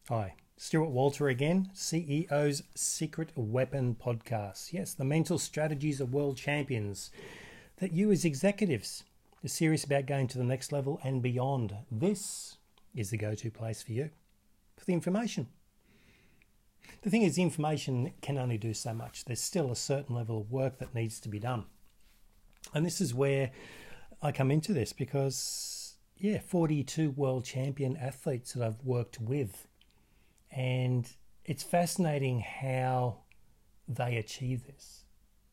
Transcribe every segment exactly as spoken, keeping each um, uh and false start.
Hi, Stuart Walter again, C E O's Secret Weapon Podcast. Yes, the mental strategies of world champions that you as executives are serious about going to the next level and beyond. This is the go-to place for you, for the information. The thing is, the information can only do so much. There's still a certain level of work that needs to be done. And this is where I come into this because, yeah, forty-two world champion athletes that I've worked with. And it's fascinating how they achieve this.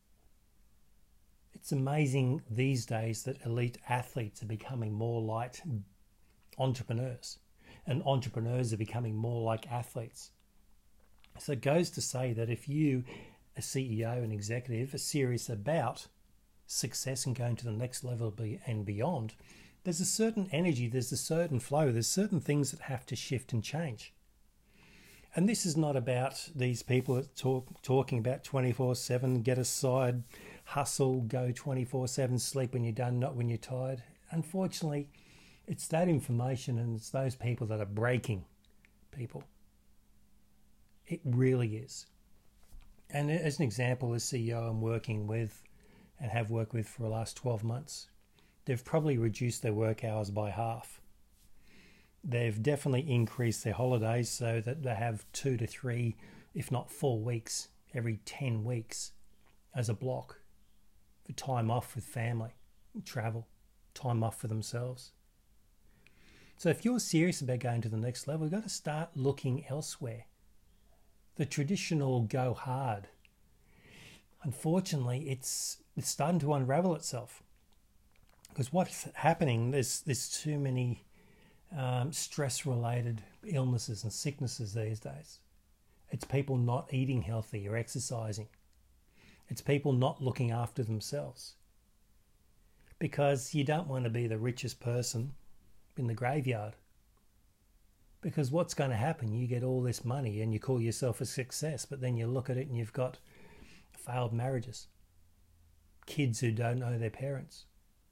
It's amazing these days that elite athletes are becoming more like entrepreneurs, and entrepreneurs are becoming more like athletes. So it goes to say that if you, a C E O and executive, are serious about success and going to the next level and beyond, there's a certain energy, there's a certain flow, there's certain things that have to shift and change. And this is not about these people that talk talking about twenty-four seven, get a side hustle, go twenty-four seven, sleep when you're done, not when you're tired. Unfortunately, it's that information and it's those people that are breaking people. It really is. And as an example, as C E O I'm working with and have worked with for the last twelve months, they've probably reduced their work hours by half. They've definitely increased their holidays so that they have two to three, if not four weeks, every ten weeks as a block for time off with family, travel, time off for themselves. So if you're serious about going to the next level, you've got to start looking elsewhere. The traditional go hard, unfortunately, it's it's starting to unravel itself. Because what's happening, there's, there's too many Um, stress-related illnesses and sicknesses these days. It's people not eating healthy or exercising. It's people not looking after themselves. Because you don't want to be the richest person in the graveyard. Because what's going to happen? You get all this money and you call yourself a success, but then you look at it and you've got failed marriages. Kids who don't know their parents.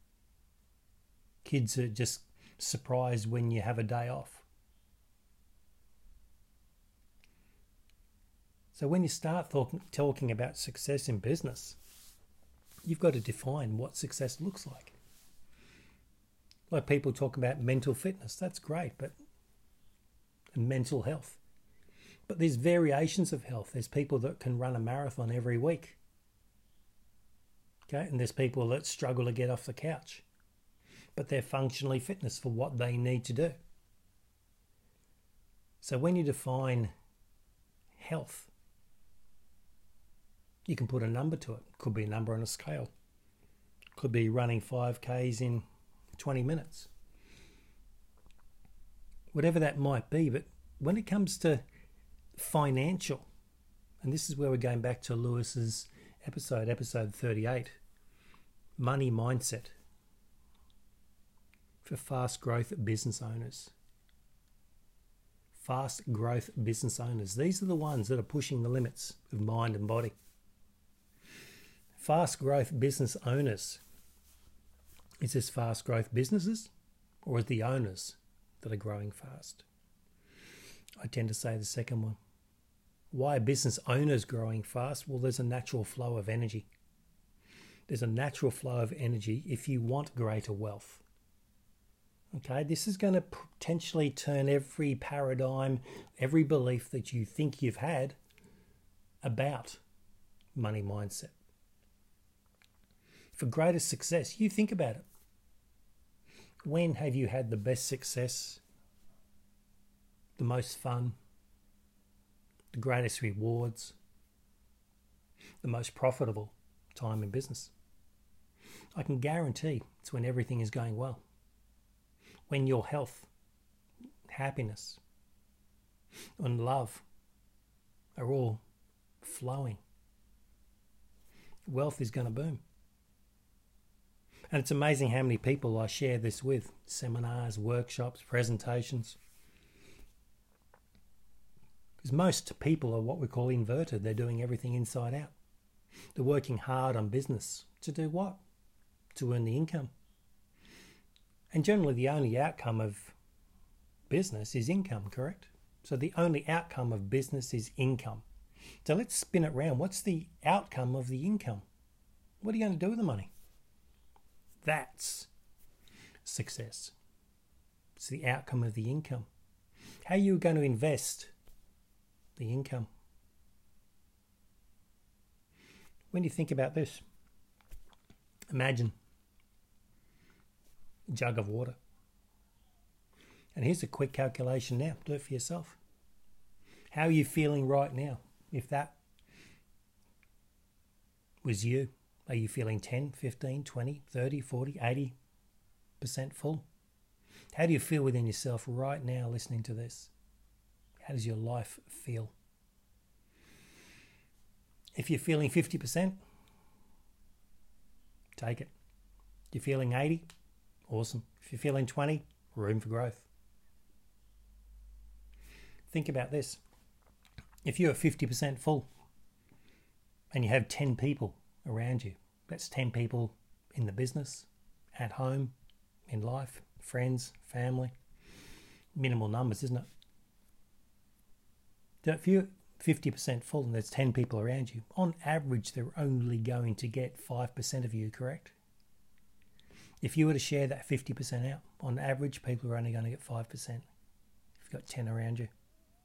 Kids who just surprised when you have a day off. So when you start talk, talking about success in business, you've got to define what success looks like. Like people talk about mental fitness, that's great, but and mental health. But there's variations of health. There's people that can run a marathon every week. Okay, and there's people that struggle to get off the couch, but they're functionally fitness for what they need to do. So when you define health, you can put a number to it. Could be a number on a scale. Could be running five Ks in twenty minutes. Whatever that might be, but when it comes to financial, and this is where we're going back to Lewis's episode, episode thirty-eight, money mindset. For fast growth business owners. Fast growth business owners. These are the ones that are pushing the limits of mind and body. Fast growth business owners. Is this fast growth businesses or is the owners that are growing fast? I tend to say the second one. Why are business owners growing fast? Well, there's a natural flow of energy. There's a natural flow of energy if you want greater wealth. Okay, this is going to potentially turn every paradigm, every belief that you think you've had about money mindset. For greater success, you think about it. When have you had the best success, the most fun, the greatest rewards, the most profitable time in business? I can guarantee it's when everything is going well. When your health, happiness, and love are all flowing. Wealth is going to boom. And it's amazing how many people I share this with. Seminars, workshops, presentations. Because most people are what we call inverted. They're doing everything inside out. They're working hard on business. To do what? To earn the income. And generally the only outcome of business is income, correct? So the only outcome of business is income. So let's spin it round. What's the outcome of the income? What are you going to do with the money? That's success. It's the outcome of the income. How are you going to invest the income? When you think about this, imagine a jug of water. And here's a quick calculation now. Do it for yourself. How are you feeling right now? If that was you, are you feeling ten, fifteen, twenty, thirty, forty, eighty percent full? How do you feel within yourself right now listening to this? How does your life feel? If you're feeling fifty percent, take it. If you're feeling eighty, awesome. If you're feeling twenty, room for growth. Think about this. If you're fifty percent full and you have ten people around you, that's ten people in the business, at home, in life, friends, family. Minimal numbers, isn't it? So if you're fifty percent full and there's ten people around you, on average they're only going to get five percent of you, correct? If you were to share that fifty percent out, on average people are only going to get five percent if you've got ten around you.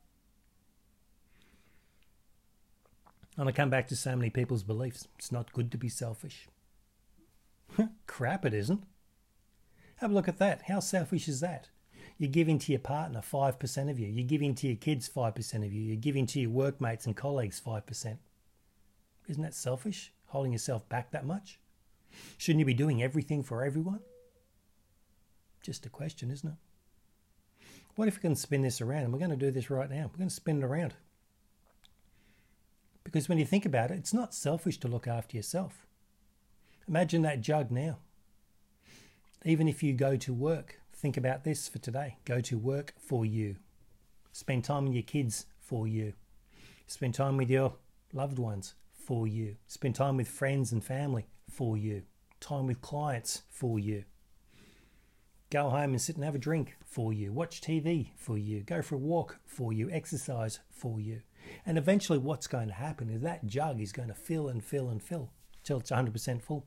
And I come back to so many people's beliefs. It's not good to be selfish. Crap, it isn't. Have a look at that. How selfish is that? You're giving to your partner five percent of you. You're giving to your kids five percent of you. You're giving to your workmates and colleagues five percent. Isn't that selfish? Holding yourself back that much? Shouldn't you be doing everything for everyone? Just a question, isn't it? What if we can spin this around? And we're going to do this right now. We're going to spin it around. Because when you think about it, it's not selfish to look after yourself. Imagine that jug now. Even if you go to work, think about this for today. Go to work for you. Spend time with your kids for you. Spend time with your loved ones for you. Spend time with friends and family for you. Time with clients for you. Go home and sit and have a drink for you. Watch T V for you. Go for a walk for you. Exercise for you. And eventually what's going to happen is that jug is going to fill and fill and fill till it's one hundred percent full.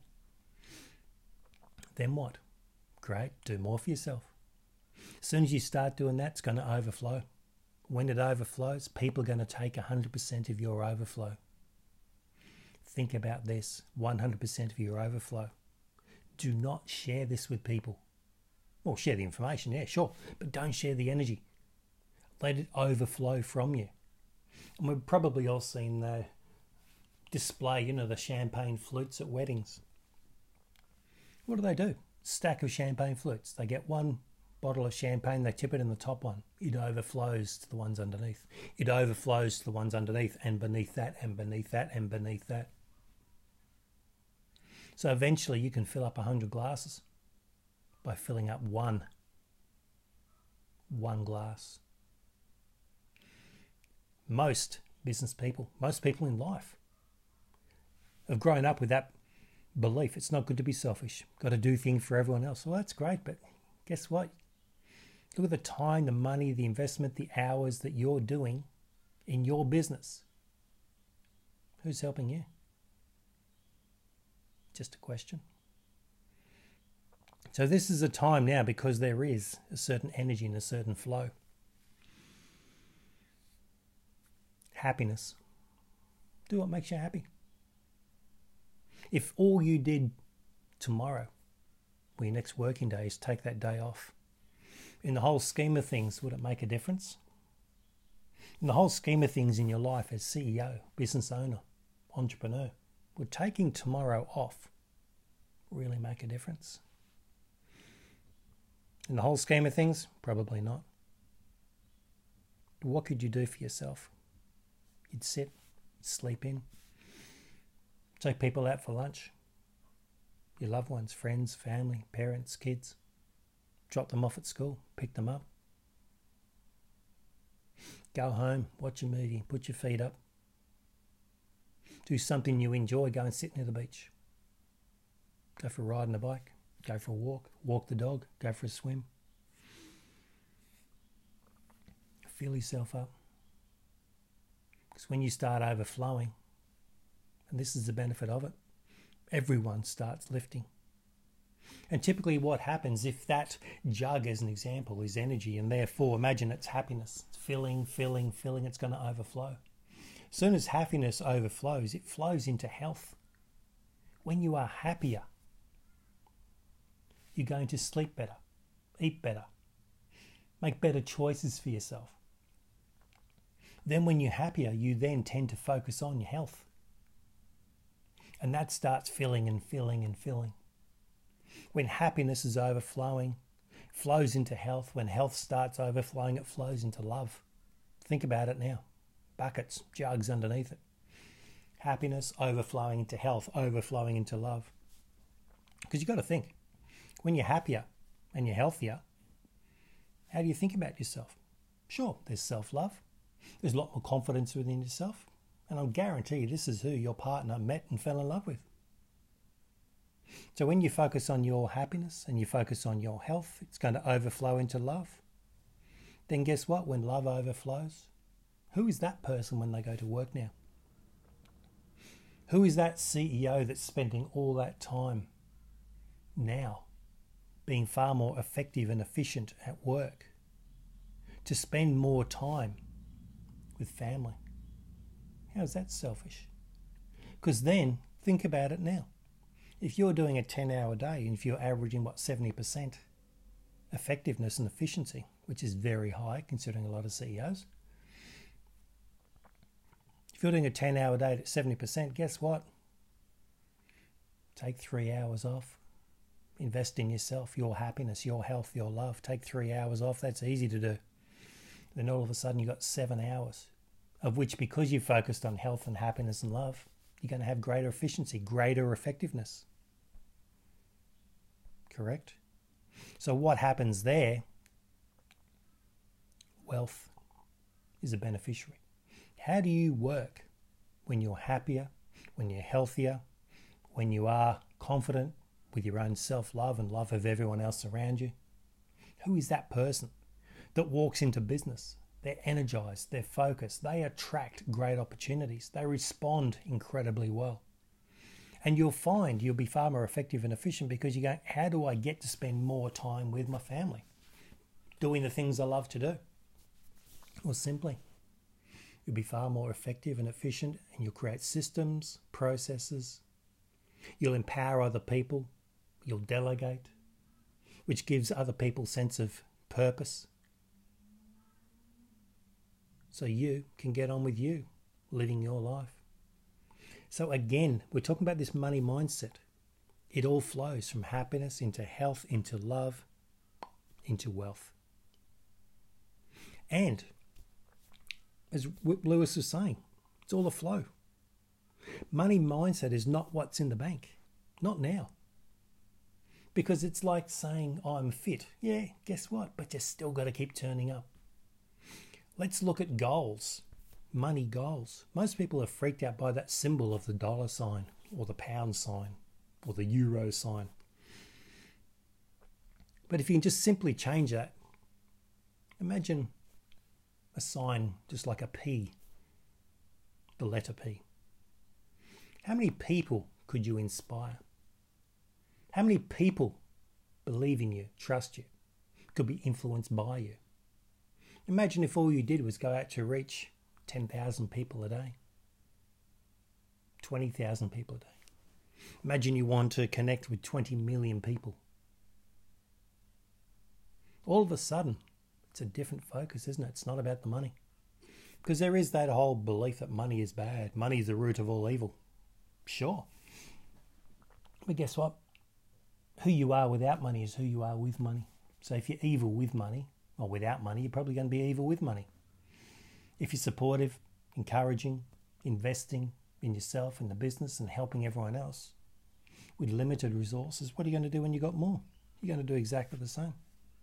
Then what? Great, do more for yourself. As soon as you start doing that, it's going to overflow. When it overflows, people are going to take one hundred percent of your overflow. Think about this, one hundred percent of your overflow. Do not share this with people. Well, share the information, yeah, sure, but don't share the energy. Let it overflow from you. And we've probably all seen the display, you know, the champagne flutes at weddings. What do they do? Stack of champagne flutes. They get one bottle of champagne, they tip it in the top one. It overflows to the ones underneath. It overflows to the ones underneath and beneath that and beneath that and beneath that. So eventually you can fill up one hundred glasses by filling up one. One glass. Most business people, most people in life have grown up with that belief. It's not good to be selfish. Got to do things for everyone else. Well, that's great, but guess what? Look at the time, the money, the investment, the hours that you're doing in your business. Who's helping you? Just a question. So this is a time now, because there is a certain energy and a certain flow. Happiness. Do what makes you happy. If all you did tomorrow, or your next working day, is take that day off, in the whole scheme of things, would it make a difference? In the whole scheme of things in your life as C E O, business owner, entrepreneur, would taking tomorrow off really make a difference? In the whole scheme of things, probably not. But what could you do for yourself? You'd sit, sleep in, take people out for lunch, your loved ones, friends, family, parents, kids, drop them off at school, pick them up, go home, watch a movie, put your feet up, do something you enjoy, go and sit near the beach, go for a ride on a bike, go for a walk, walk the dog, go for a swim. fill yourself up. Because when you start overflowing, and this is the benefit of it, everyone starts lifting. And typically what happens, if that jug, as an example, is energy, and therefore imagine it's happiness, it's filling, filling, filling, it's going to overflow. As soon as happiness overflows, it flows into health. When you are happier, you're going to sleep better, eat better, make better choices for yourself. Then when you're happier, you then tend to focus on your health. And that starts filling and filling and filling. When happiness is overflowing, it flows into health. When health starts overflowing, it flows into love. Think about it now. Buckets, jugs underneath it. Happiness overflowing into health, overflowing into love. Because you've got to think, when you're happier and you're healthier, how do you think about yourself? Sure, there's self-love. There's a lot more confidence within yourself. And I'll guarantee you this is who your partner met and fell in love with. So when you focus on your happiness and you focus on your health, it's going to overflow into love. Then guess what? When love overflows, who is that person when they go to work now? Who is that C E O that's spending all that time now being far more effective and efficient at work to spend more time with family? How is that selfish? Because then, think about it now. If you're doing a ten-hour day and if you're averaging, what, seventy percent effectiveness and efficiency, which is very high considering a lot of C E Os, if you're doing a ten-hour day at seventy percent, guess what? Take three hours off. Invest in yourself, your happiness, your health, your love. Take three hours off. That's easy to do. Then all of a sudden you've got seven hours, of which, because you focused on health and happiness and love, you're going to have greater efficiency, greater effectiveness. Correct? So what happens there? Wealth is a beneficiary. How do you work when you're happier, when you're healthier, when you are confident with your own self-love and love of everyone else around you? Who is that person that walks into business? They're energized, they're focused, they attract great opportunities, they respond incredibly well. And you'll find you'll be far more effective and efficient because you go, how do I get to spend more time with my family? Doing the things I love to do. Or simply, you'll be far more effective and efficient, and you'll create systems, processes. You'll empower other people. You'll delegate, which gives other people a sense of purpose. So you can get on with you, living your life. So again, we're talking about this money mindset. It all flows from happiness into health, into love, into wealth. And as Whip Lewis was saying, it's all a flow. Money mindset is not what's in the bank. Not now. Because it's like saying, oh, I'm fit. Yeah, guess what? But you still got to keep turning up. Let's look at goals. Money goals. Most people are freaked out by that symbol of the dollar sign or the pound sign or the euro sign. But if you can just simply change that, imagine a sign just like a P, the letter P. How many people could you inspire? How many people believe in you, trust you, could be influenced by you? Imagine if all you did was go out to reach ten thousand people a day, twenty thousand people a day. Imagine you want to connect with twenty million people. All of a sudden, it's a different focus, isn't it? It's not about the money. Because there is that whole belief that money is bad. Money is the root of all evil. Sure. But guess what? Who you are without money is who you are with money. So if you're evil with money, or without money, you're probably going to be evil with money. If you're supportive, encouraging, investing in yourself, in the business, and helping everyone else with limited resources, what are you going to do when you've got more? You're going to do exactly the same.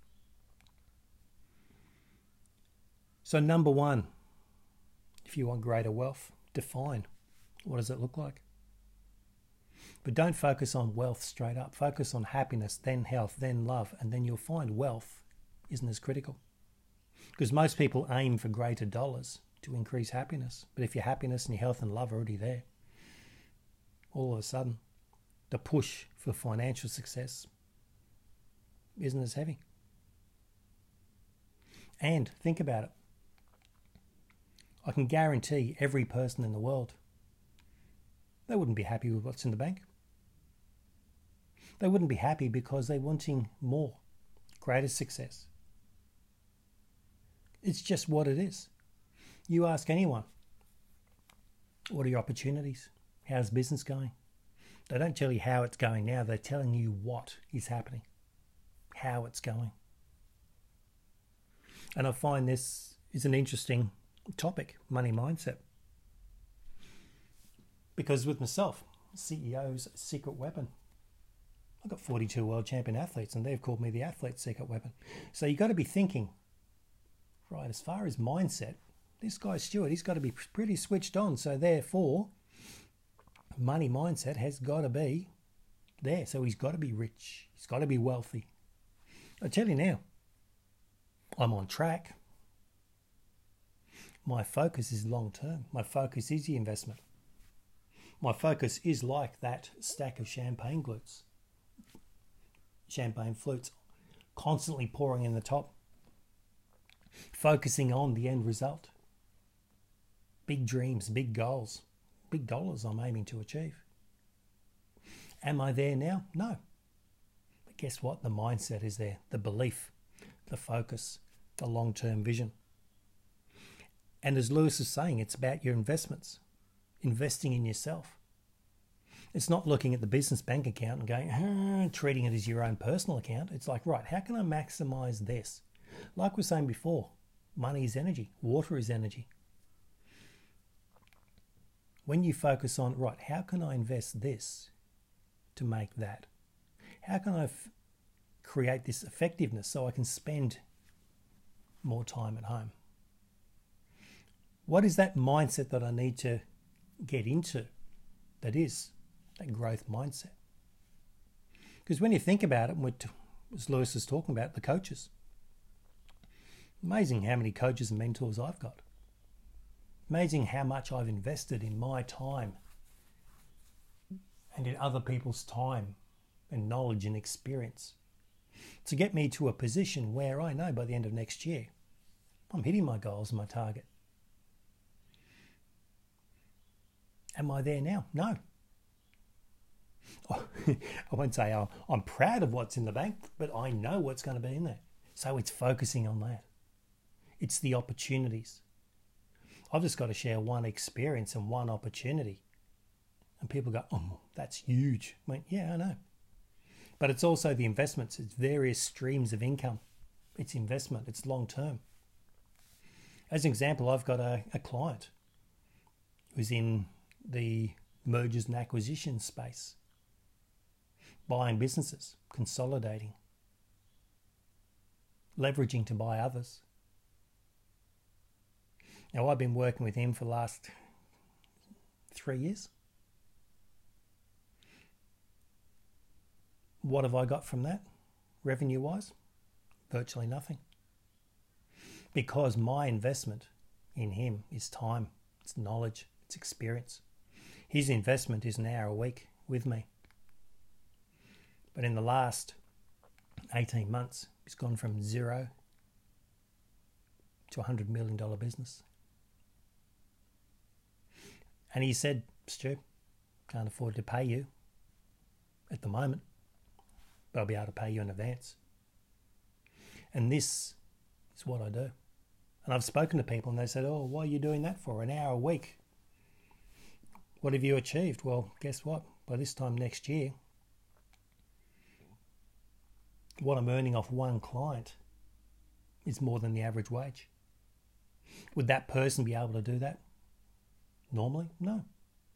So number one, if you want greater wealth, define what does it look like. But don't focus on wealth straight up. Focus on happiness, then health, then love, and then you'll find wealth isn't as critical. Because most people aim for greater dollars to increase happiness. But if your happiness and your health and love are already there, all of a sudden, the push for financial success isn't as heavy. And think about it. I can guarantee every person in the world, they wouldn't be happy with what's in the bank. They wouldn't be happy because they're wanting more, greater success. It's just what it is. You ask anyone, what are your opportunities? How's business going? They don't tell you how it's going now. They're telling you what is happening, how it's going. And I find this is an interesting topic, money mindset. Because with myself, C E O's secret weapon, I've got forty-two world champion athletes and they've called me the athlete's secret weapon. So you've got to be thinking, right, as far as mindset, this guy Stuart, he's got to be pretty switched on. So therefore, money mindset has got to be there. So he's got to be rich. He's got to be wealthy. I tell you now, I'm on track. My focus is long term. My focus is the investment. My focus is like that stack of champagne glutes, champagne flutes, constantly pouring in the top, focusing on the end result. Big dreams, big goals, big dollars I'm aiming to achieve. Am I there now? No. But guess what? The mindset is there, the belief, the focus, the long-term vision. And as Lewis is saying, it's about your investments, investing in yourself. It's not looking at the business bank account and going, ah, treating it as your own personal account. It's like, right, how can I maximize this? Like we were saying before, money is energy, water is energy. When you focus on, right, how can I invest this to make that? How can I f- create this effectiveness so I can spend more time at home? What is that mindset that I need to get into that is that growth mindset? Because when you think about it, as Lewis is talking about, the coaches, amazing how many coaches and mentors I've got. Amazing how much I've invested in my time and in other people's time and knowledge and experience to get me to a position where I know by the end of next year I'm hitting my goals and my target. Am I there now? No. I won't say oh, I'm proud of what's in the bank, but I know what's going to be in there. So it's focusing on that. It's the opportunities. I've just got to share one experience and one opportunity. And people go, oh, that's huge. I went, yeah, I know. But it's also the investments. It's various streams of income. It's investment. It's long term. As an example, I've got a, a client who's in the mergers and acquisitions space, buying businesses, consolidating, leveraging to buy others. Now, I've been working with him for the last three years. What have I got from that, revenue-wise? Virtually nothing. Because my investment in him is time, it's knowledge, it's experience. His investment is an hour a week with me. But in the last eighteen months, he's gone from zero to a one hundred million dollars business. And he said, Stu, can't afford to pay you at the moment, but I'll be able to pay you in advance. And this is what I do. And I've spoken to people and they said, oh, why are you doing that for? An hour a week. What have you achieved? Well, guess what? By this time next year, what I'm earning off one client is more than the average wage. Would that person be able to do that normally? No.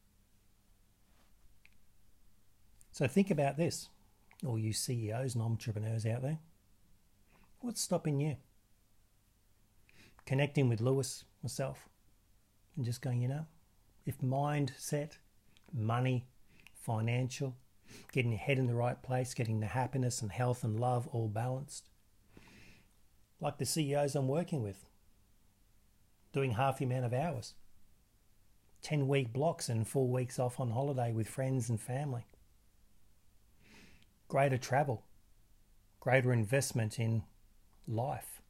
So think about this, all you C E Os and entrepreneurs out there. What's stopping you? Connecting with Lewis, myself, and just going, you know, if mindset, money, financial, getting your head in the right place, getting the happiness and health and love all balanced, like the C E Os I'm working with, doing half the amount of hours, ten week blocks and four weeks off on holiday with friends and family. Greater travel, greater investment in life.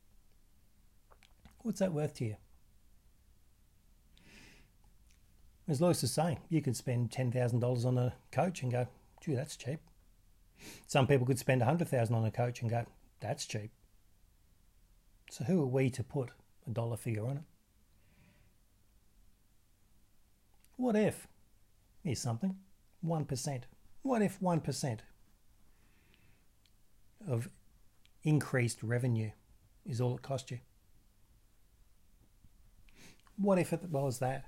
What's that worth to you? As Lewis is saying, you could spend ten thousand dollars on a coach and go, gee, that's cheap. Some people could spend one hundred thousand dollars on a coach and go, that's cheap. So who are we to put a dollar figure on it? What if, here's something, one percent. What if one percent of increased revenue is all it cost you? What if it was that?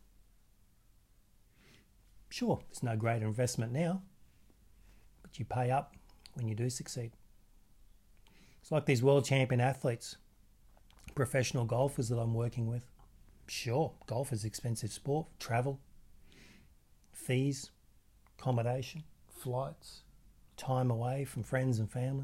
Sure, there's no greater investment now, but you pay up when you do succeed. It's like these world champion athletes, professional golfers that I'm working with. Sure, golf is expensive sport, travel, fees, accommodation, flights, time away from friends and family,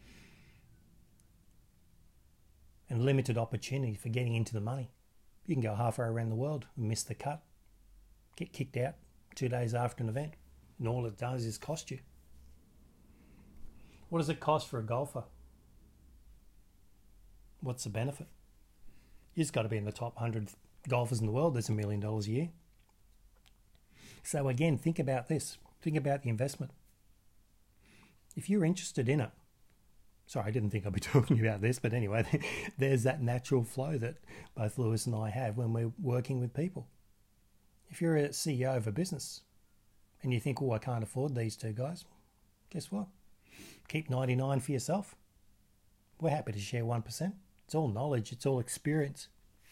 and limited opportunity for getting into the money. You can go halfway around the world and miss the cut, get kicked out two days after an event, and all it does is cost you. What does it cost for a golfer? What's the benefit? You just got to be in the top one hundred golfers in the world. That's a million dollars a year. So again, think about this. Think about the investment. If you're interested in it, sorry, I didn't think I'd be talking about this, but anyway, there's that natural flow that both Lewis and I have when we're working with people. If you're a C E O of a business and you think, oh, I can't afford these two guys, guess what? Keep ninety-nine for yourself. We're happy to share one percent. It's all knowledge. It's all experience.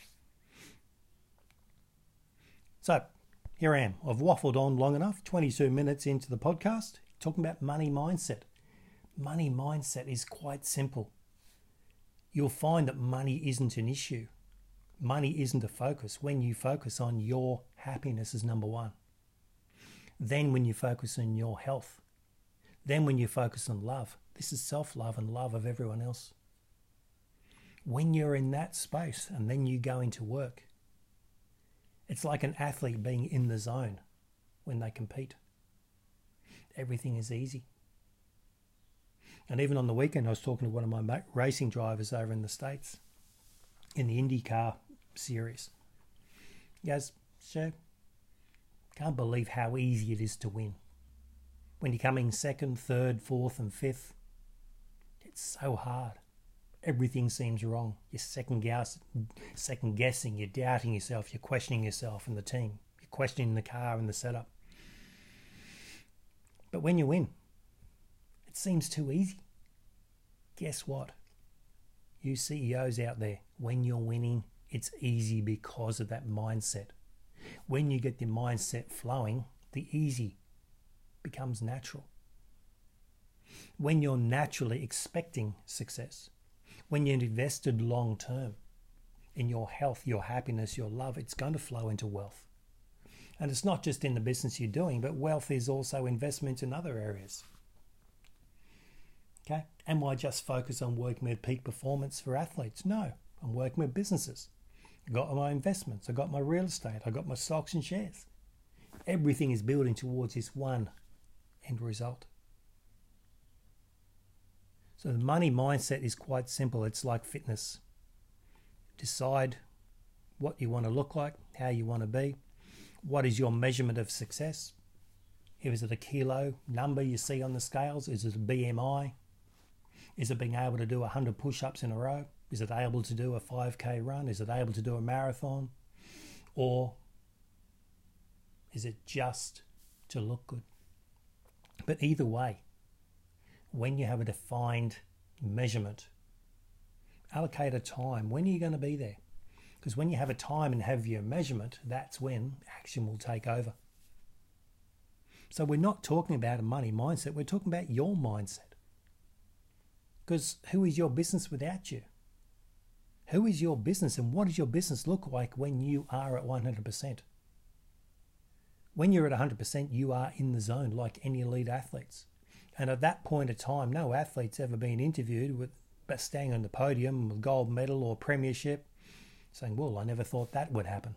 So here I am. I've waffled on long enough, twenty-two minutes into the podcast, talking about money mindset. Money mindset is quite simple. You'll find that money isn't an issue. Money isn't a focus when you focus on your happiness as number one. Then when you focus on your health. Then when you focus on love. This is self-love and love of everyone else. When you're in that space and then you go into work, it's like an athlete being in the zone when they compete. Everything is easy. And even on the weekend, I was talking to one of my racing drivers over in the States in the IndyCar series. He goes, sir, can't believe how easy it is to win. When you're coming second, third, fourth and fifth, it's so hard. Everything seems wrong. You're second, guess, second guessing, you're doubting yourself, you're questioning yourself and the team. You're questioning the car and the setup. But when you win, it seems too easy. Guess what? You C E Os out there, when you're winning, it's easy because of that mindset. When you get the mindset flowing, the easy becomes natural. When you're naturally expecting success, when you're invested long term in your health, your happiness, your love, it's going to flow into wealth. And it's not just in the business you're doing, but wealth is also investment in other areas. Okay? Am I just focused on working with peak performance for athletes? No, I'm working with businesses. I've got my investments, I've got my real estate, I've got my stocks and shares. Everything is building towards this one end result. So the money mindset is quite simple. It's like fitness. Decide what you want to look like, how you want to be. What is your measurement of success? Is it a kilo number you see on the scales? Is it a B M I? Is it being able to do one hundred push-ups in a row? Is it able to do a five K run? Is it able to do a marathon? Or is it just to look good? But either way, when you have a defined measurement, allocate a time. When are you going to be there? Because when you have a time and have your measurement, that's when action will take over. So we're not talking about a money mindset. We're talking about your mindset. Because who is your business without you? Who is your business and what does your business look like when you are at one hundred percent? When you're at one hundred percent, you are in the zone like any elite athletes. And at that point of time, no athlete's ever been interviewed with but staying on the podium with gold medal or premiership, saying, well, I never thought that would happen.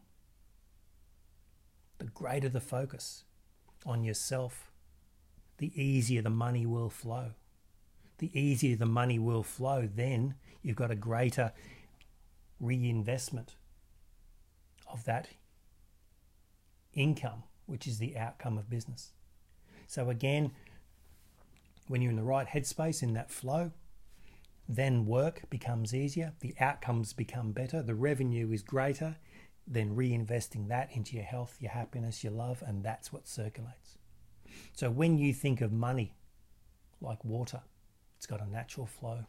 The greater the focus on yourself, the easier the money will flow. The easier the money will flow, then you've got a greater reinvestment of that income, which is the outcome of business. So again, when you're in the right headspace, in that flow, then work becomes easier, the outcomes become better, the revenue is greater, then reinvesting that into your health, your happiness, your love, and that's what circulates. So when you think of money like water, it's got a natural flow.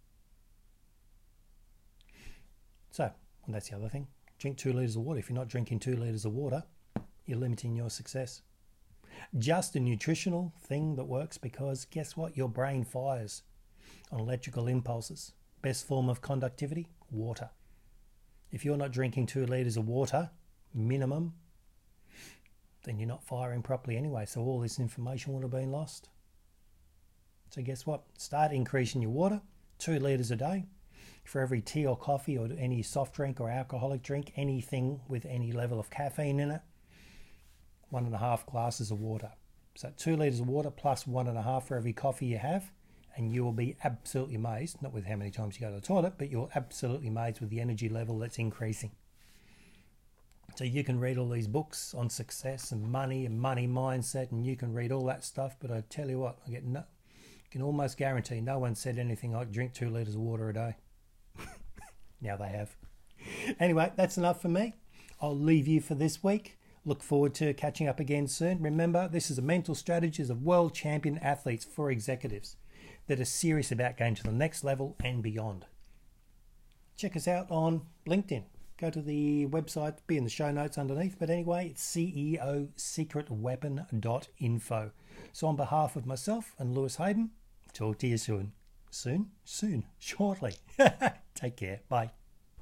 So, and that's the other thing. Drink two litres of water. If you're not drinking two litres of water, you're limiting your success. Just a nutritional thing that works, because guess what? Your brain fires on electrical impulses. Best form of conductivity? Water. If you're not drinking two litres of water, minimum, then you're not firing properly anyway. So all this information would have been lost. So guess what? Start increasing your water, two litres a day. For every tea or coffee or any soft drink or alcoholic drink, anything with any level of caffeine in it, one and a half glasses of water. So two litres of water plus one and a half for every coffee you have, and you will be absolutely amazed, not with how many times you go to the toilet, but you're absolutely amazed with the energy level that's increasing. So you can read all these books on success and money and money mindset, and you can read all that stuff, but I tell you what, I get no, I can almost guarantee no one said anything like drink two litres of water a day. Now they have. Anyway, that's enough for me. I'll leave you for this week. Look forward to catching up again soon. Remember, this is a mental strategies of world champion athletes for executives that are serious about going to the next level and beyond. Check us out on LinkedIn. Go to the website, be in the show notes underneath. But anyway, it's C E O secret weapon dot info. So on behalf of myself and Lewis Hayden, talk to you soon. Soon? Soon. Shortly. Take care. Bye.